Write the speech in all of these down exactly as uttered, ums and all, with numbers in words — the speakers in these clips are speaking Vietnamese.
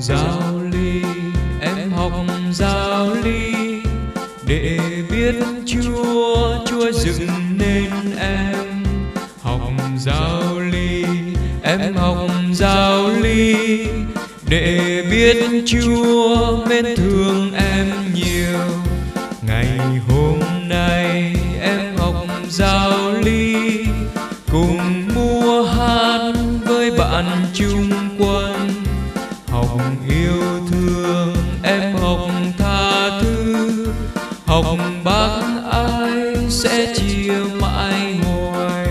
giáo lý, em học giáo lý để biết Chúa, Chúa dựng nên em. Học giáo lý, em học giáo lý để biết Chúa mến thương em nhiều. Ngày hôm nay em học giáo lý, cùng mua hát với bạn chung quân. Học yêu thương, em học tha thứ, học bác ái sẽ chia mãi hoài.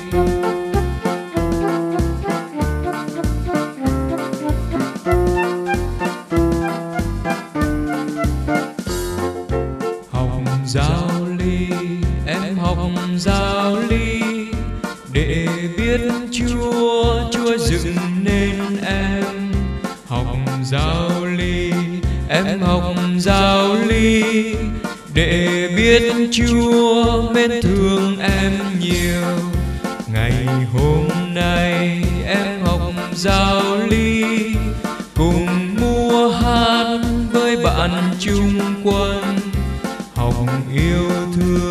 Học giáo lý, em học giáo lý để biết Chúa, Chúa dựng nên em. Học giáo lý, em học giáo lý để biết Chúa mến thương em nhiều. Ngày hôm nay em học giáo lý, cùng mua hát với bạn chung quân. Học yêu thương,